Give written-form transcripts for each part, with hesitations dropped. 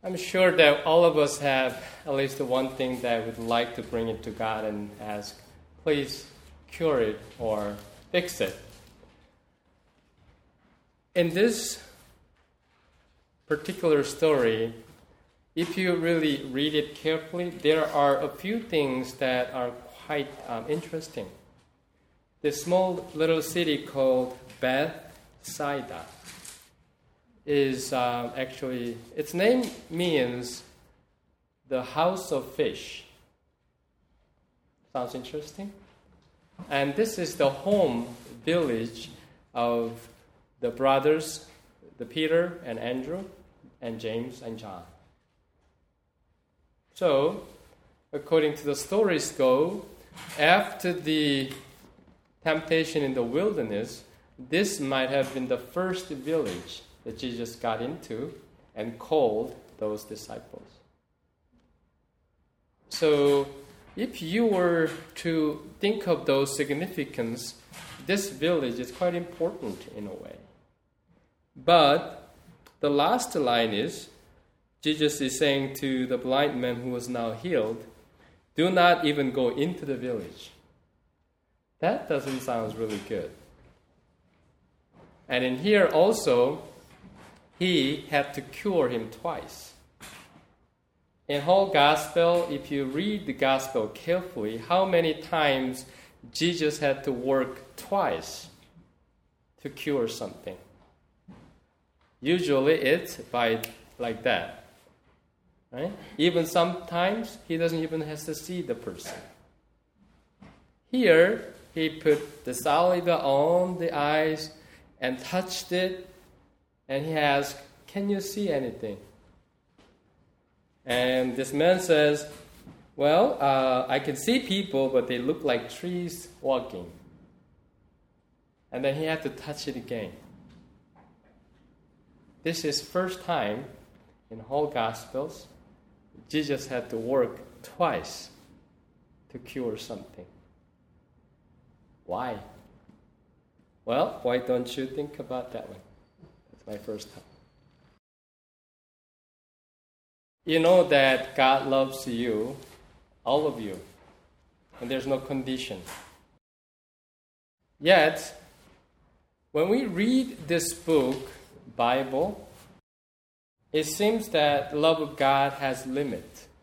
I'm sure that all of us have at least the one thing that we'd like to bring it to God and ask, please cure it or fix it. In this particular story, if you really read it carefully, there are a few things that are quite interesting. This small little city called Bethsaida is actually, its name means the house of fish. Sounds interesting? And this is the home village of the brothers, the Peter and Andrew, and James and John. So, according to the stories go, after the temptation in the wilderness, this might have been the first village that Jesus got into and called those disciples. So, if you were to think of those significance, this village is quite important in a way. But the last line is, Jesus is saying to the blind man who was now healed, do not even go into the village. That doesn't sound really good. And in here also, he had to cure him twice. In whole gospel, if you read the gospel carefully, how many times Jesus had to work twice to cure something? Usually it's by like that. Right? Even sometimes he doesn't even have to see the person. Here, he put the saliva on the eyes and touched it, and he asked, can you see anything? And this man says, well, I can see people, but they look like trees walking. And then he had to touch it again. This is first time in whole Gospels Jesus had to work twice to cure something. Why? Well, why don't you think about that one? That's my first time. You know that God loves you, all of you, and there's no condition. Yet, when we read this book, Bible, it seems that the love of God has limit.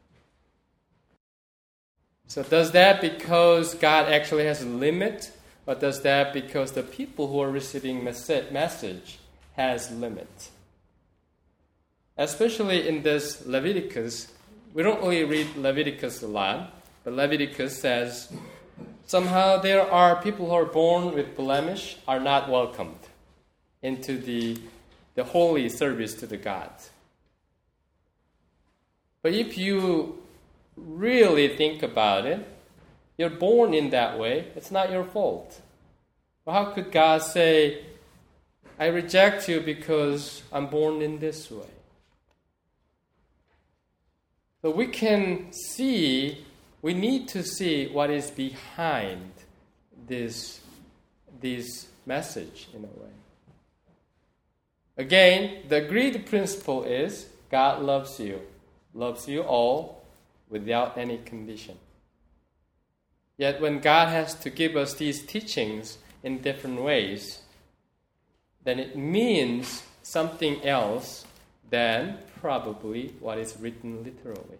So does that because God actually has a limit, or does that because the people who are receiving message has limit? Especially in this Leviticus, we don't really read Leviticus a lot, but Leviticus says somehow there are people who are born with blemish are not welcomed into the holy service to the gods. But if you really think about it, you're born in that way. It's not your fault. Well, how could God say, I reject you because I'm born in this way? So we need to see what is behind this message in a way. Again, the agreed principle is God loves you all without any condition. Yet when God has to give us these teachings in different ways, then it means something else than probably what is written literally.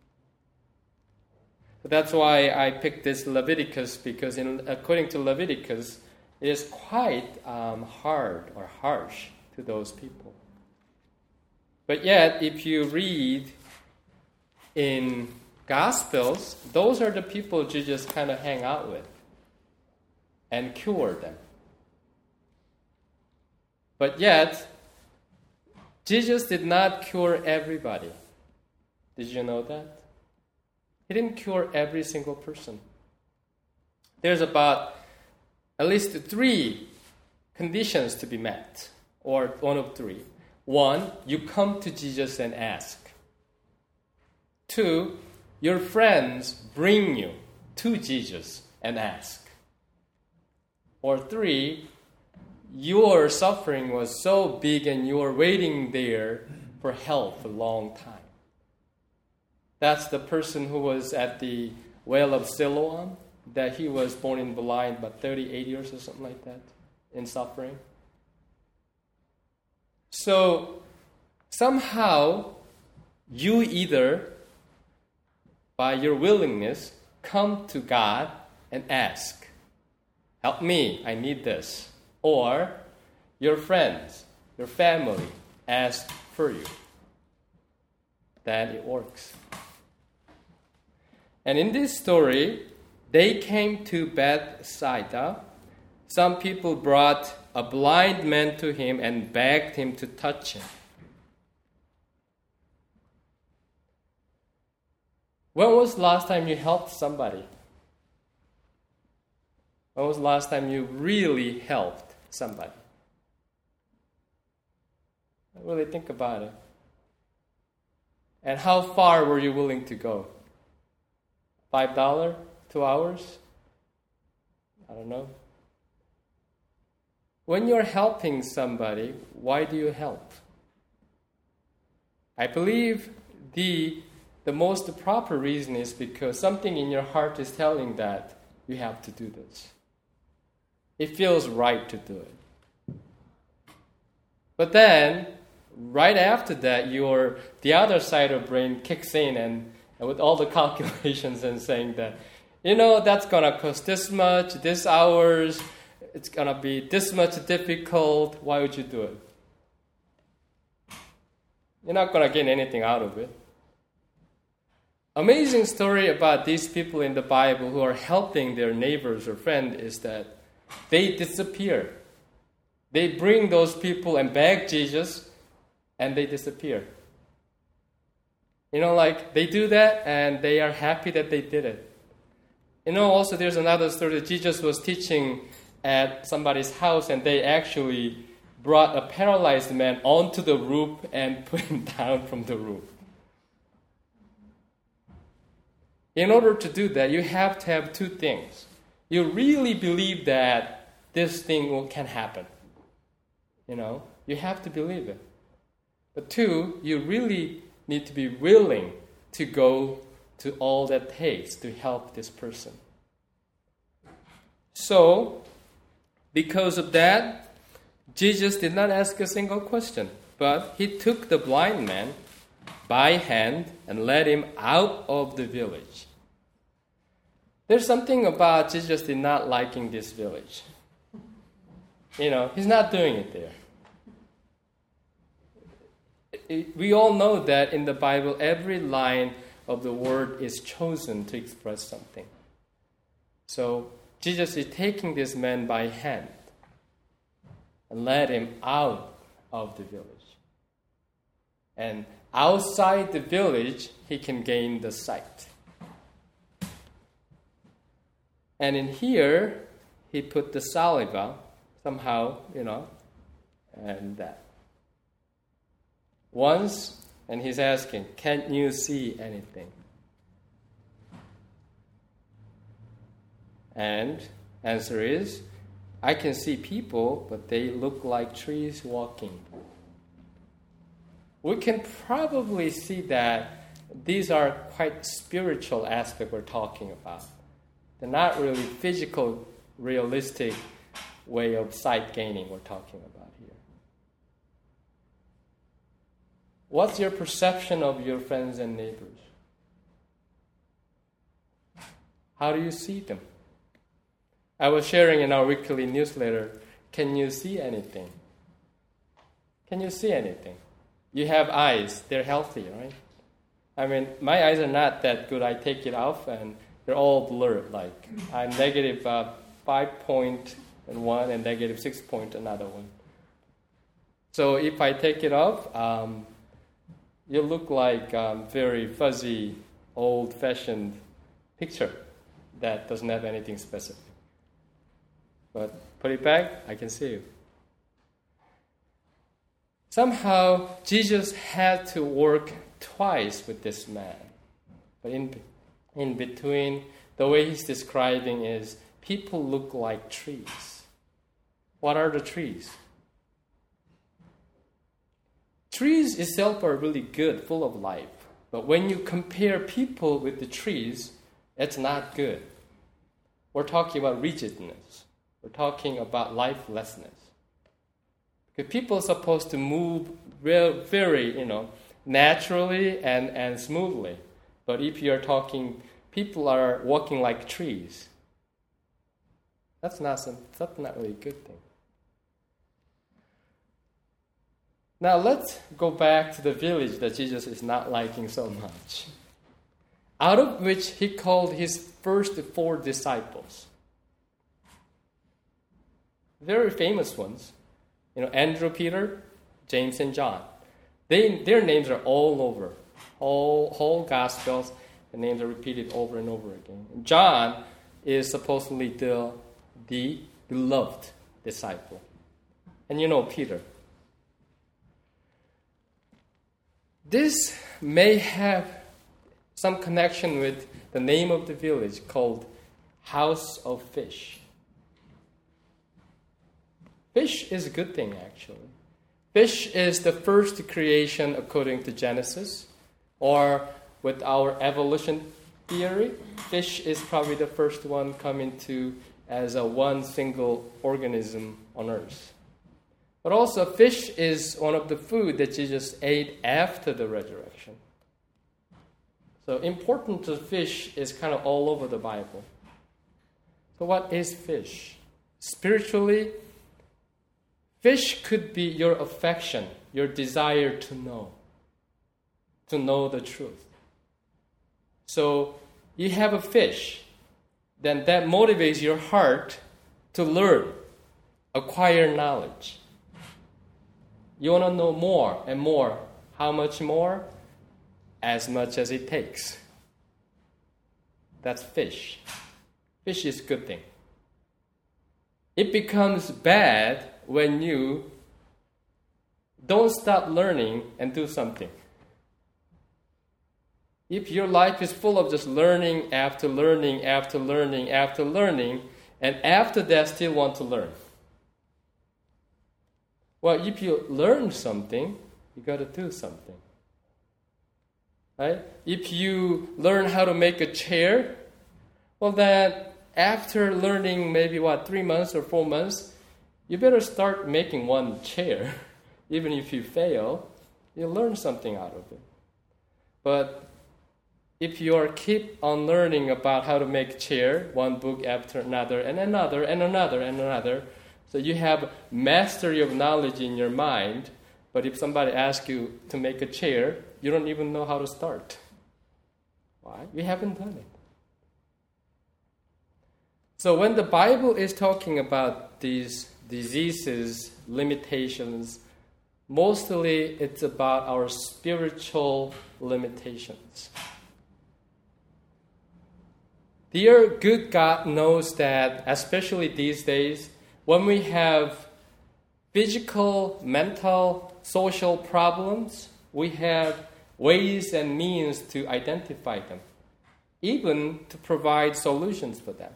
So that's why I picked this Leviticus, because according to Leviticus, it is quite hard or harsh to those people. But yet, if you read in Gospels, those are the people Jesus kind of hang out with and cure them. But yet, Jesus did not cure everybody. Did you know that? He didn't cure every single person. There's about at least 3 conditions to be met, or one of 3. 1, you come to Jesus and ask. 2, your friends bring you to Jesus and ask. Or 3, your suffering was so big and you were waiting there for help for a long time. That's the person who was at the well of Siloam, that he was born in blind, but 38 years or something like that, in suffering. So somehow you either, by your willingness, come to God and ask, help me, I need this. Or your friends, your family ask for you. Then it works. And in this story, they came to Bethsaida. Some people brought a blind man to him and begged him to touch him. When was the last time you helped somebody? When was the last time you really helped somebody? Really think about it. And how far were you willing to go? $5? 2 hours? I don't know. When you're helping somebody, why do you help? I believe the most proper reason is because something in your heart is telling that you have to do this. It feels right to do it. But then, right after that, the other side of brain kicks in and with all the calculations and saying that, that's going to cost this much, this hours, it's going to be this much difficult. Why would you do it? You're not going to gain anything out of it. Amazing story about these people in the Bible who are helping their neighbors or friends is that they disappear. They bring those people and beg Jesus, and they disappear. They do that, and they are happy that they did it. Also there's another story that Jesus was teaching at somebody's house, and they actually brought a paralyzed man onto the roof and put him down from the roof. In order to do that, you have to have two things. You really believe that this thing can happen. You have to believe it. But two, you really need to be willing to go to all that takes to help this person. So, because of that, Jesus did not ask a single question, but he took the blind man by hand and led him out of the village. There's something about Jesus did not liking this village. He's not doing it there. We all know that in the Bible, every line of the word is chosen to express something. So Jesus is taking this man by hand and led him out of the village. And outside the village, he can gain the sight. And in here, he put the saliva somehow, and that. Once, and he's asking, can you see anything? And answer is, I can see people, but they look like trees walking. We can probably see that these are quite spiritual aspects we're talking about. They're not really physical, realistic way of sight gaining we're talking about here. What's your perception of your friends and neighbors? How do you see them? I was sharing in our weekly newsletter, can you see anything? Can you see anything? You have eyes, they're healthy, right? I mean, my eyes are not that good. I take it off and they're all blurred. Like I'm negative 5.1 and negative 6 point another one. So if I take it off, you look like very fuzzy, old-fashioned picture that doesn't have anything specific. But put it back, I can see you. Somehow, Jesus had to work twice with this man. But in between, the way he's describing is, people look like trees. What are the trees? Trees itself are really good, full of life. But when you compare people with the trees, it's not good. We're talking about rigidness. We're talking about lifelessness. Because people are supposed to move very, naturally and smoothly. But if you're talking, people are walking like trees. That's not really a good thing. Now let's go back to the village that Jesus is not liking so much. Out of which he called his first 4 disciples. Very famous ones. Andrew, Peter, James, and John. Their names are all over. Whole Gospels, the names are repeated over and over again. John is supposedly the beloved disciple. And Peter. This may have some connection with the name of the village called House of Fish. Fish is a good thing, actually. Fish is the first creation according to Genesis, or with our evolution theory, fish is probably the first one coming to as a one single organism on earth. But also, fish is one of the food that Jesus ate after the resurrection. So, importance of fish is kind of all over the Bible. So, what is fish? Spiritually, fish could be your affection, your desire to know the truth. So, you have a fish, then that motivates your heart to learn, acquire knowledge. You want to know more and more. How much more? As much as it takes. That's fish. Fish is a good thing. It becomes bad when you don't stop learning and do something. If your life is full of just learning after learning after learning after learning, and after that still want to learn. Well, if you learn something, you got to do something. Right? If you learn how to make a chair, well then after learning maybe 3 months or 4 months, you better start making one chair. Even if you fail, you learn something out of it. But if you keep on learning about how to make a chair, one book after another, and another, and another, and another, so you have mastery of knowledge in your mind, but if somebody asks you to make a chair, you don't even know how to start. Why? You haven't done it. So when the Bible is talking about these diseases, limitations, mostly it's about our spiritual limitations. Dear good God knows that, especially these days, when we have physical, mental, social problems, we have ways and means to identify them, even to provide solutions for them.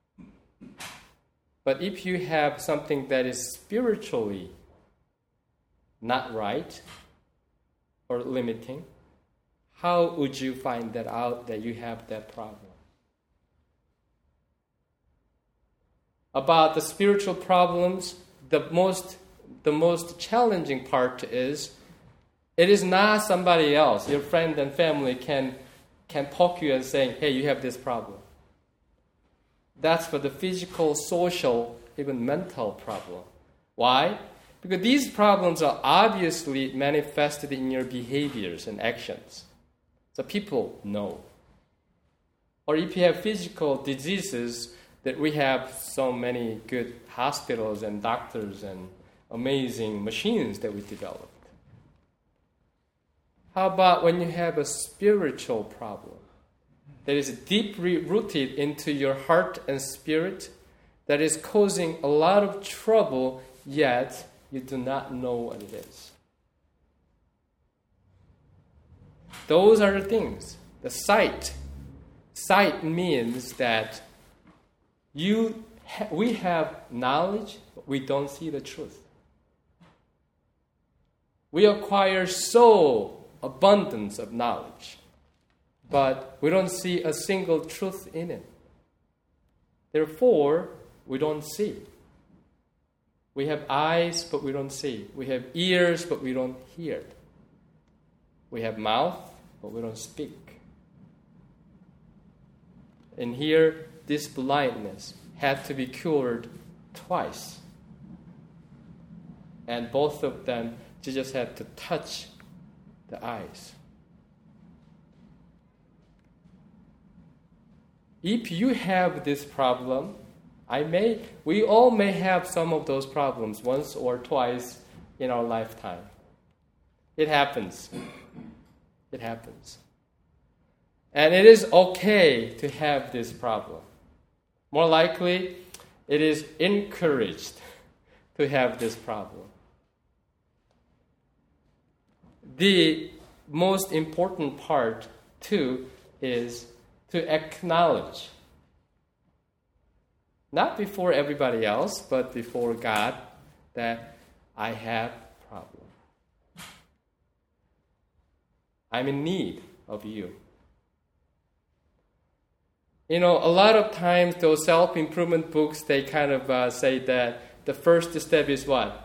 But if you have something that is spiritually not right or limiting, how would you find that out that you have that problem? About the spiritual problems, the most challenging part is, it is not somebody else, your friend and family can poke you and say, hey, you have this problem. That's for the physical, social, even mental problem. Why? Because these problems are obviously manifested in your behaviors and actions. So people know. Or if you have physical diseases, that we have so many good hospitals and doctors and amazing machines that we developed. How about when you have a spiritual problem that is deeply rooted into your heart and spirit, that is causing a lot of trouble, yet you do not know what it is? Those are the things. The sight. Sight means that we have knowledge, but we don't see the truth. We acquire so abundance of knowledge, but we don't see a single truth in it. Therefore, we don't see. We have eyes, but we don't see. We have ears, but we don't hear. We have mouth, but we don't speak. And here, this blindness had to be cured twice. And both of them, Jesus had to touch the eyes. If you have this problem, we all may have some of those problems once or twice in our lifetime. It happens. It happens. And it is okay to have this problem. More likely, it is encouraged to have this problem. The most important part, too, is to acknowledge, not before everybody else, but before God, that I have a problem. I'm in need of you. You know, a lot of times those self-improvement books, they kind of say that the first step is what?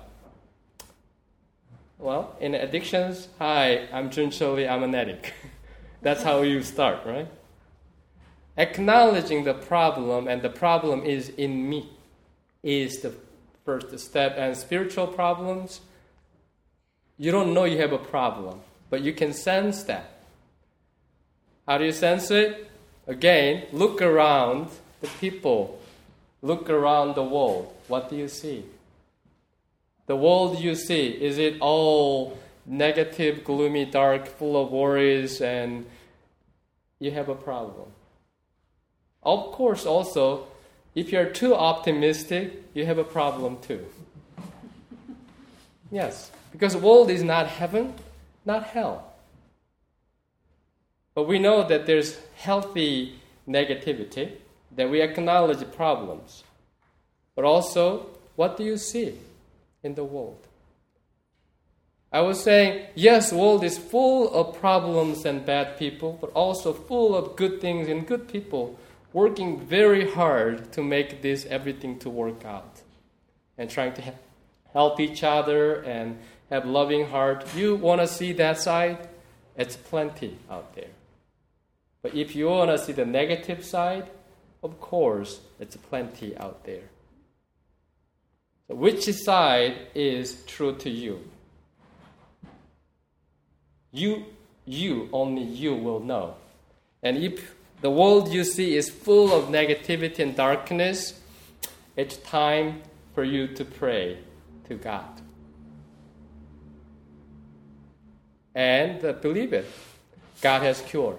Well, in addictions, hi, I'm Juncho Lee, I'm an addict. That's how you start, right? Acknowledging the problem, and the problem is in me, is the first step. And spiritual problems, you don't know you have a problem, but you can sense that. How do you sense it? Again, look around the people. Look around the world. What do you see? The world you see, is it all negative, gloomy, dark, full of worries, and you have a problem? Of course, also, if you're too optimistic, you have a problem too. Yes, because the world is not heaven, not hell. But we know that there's healthy negativity, that we acknowledge problems. But also, what do you see in the world? I was saying, yes, the world is full of problems and bad people, but also full of good things and good people working very hard to make this everything to work out and trying to help each other and have loving heart. You want to see that side? It's plenty out there. But if you want to see the negative side, of course, it's plenty out there. So which side is true to you? Only you will know. And if the world you see is full of negativity and darkness, it's time for you to pray to God. And believe it, God has cure.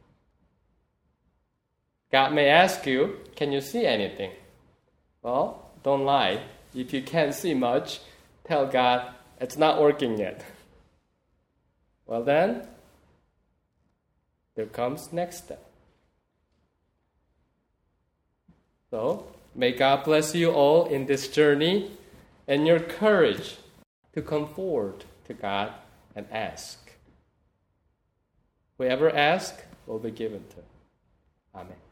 God may ask you, can you see anything? Well, don't lie. If you can't see much, tell God, it's not working yet. Well then, there comes next step. So, may God bless you all in this journey and your courage to come forward to God and ask. Whoever asks will be given to. Amen.